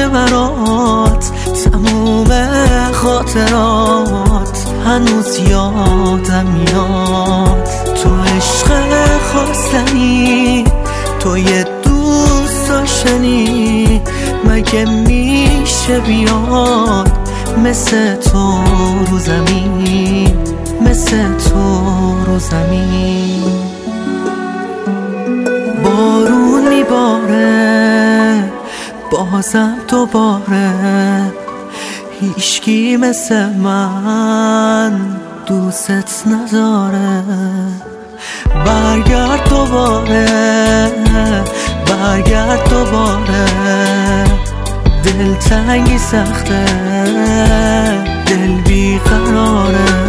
برات تموم خاطرات هنوز یادم میاد. تو عشق خواستنی، تو یه دوست داشتنی، مگه میشه بیاد مثل تو رو زمین، مثل تو رو زمین. بارون میباره بازم دوباره، هیچکی مثل من دوست نداره. برگرد دوباره، برگرد دوباره، دلتنگی سخته، دل بیقراره.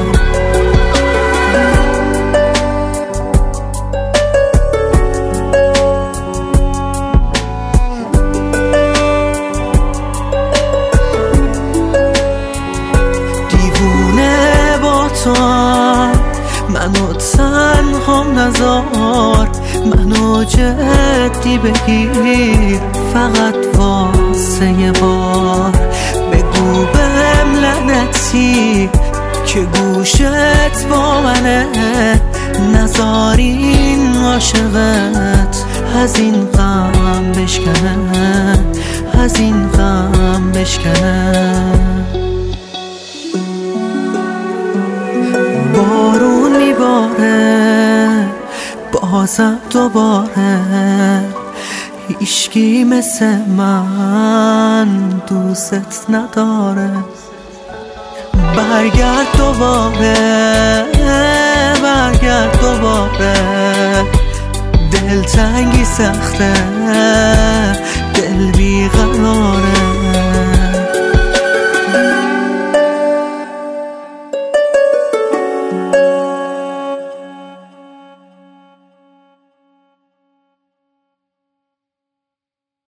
دیوونه با تو منو تنهام نذار، منو جدی بگیر فقط واسه یه بار. بگو بهم لعنتی که گوشت با منه، نذار این عاشقت از این غم بشکنه، از این غم بشکنه. بارون میباره بازم دوباره، هیچکی مثل من دوست نداره. برگرد دوباره، برگرد دوباره، دلتنگی سخته،